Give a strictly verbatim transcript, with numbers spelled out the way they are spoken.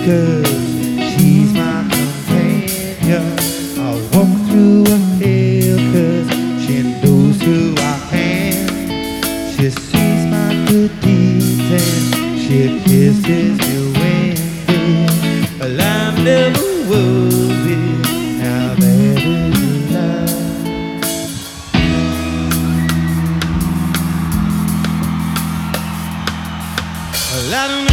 'cause she's my companion. I'll walk through a field 'cause she knows who I am. She sees my good deeds and she kisses me when well, I'm never worried. How bad is love? Well, I don't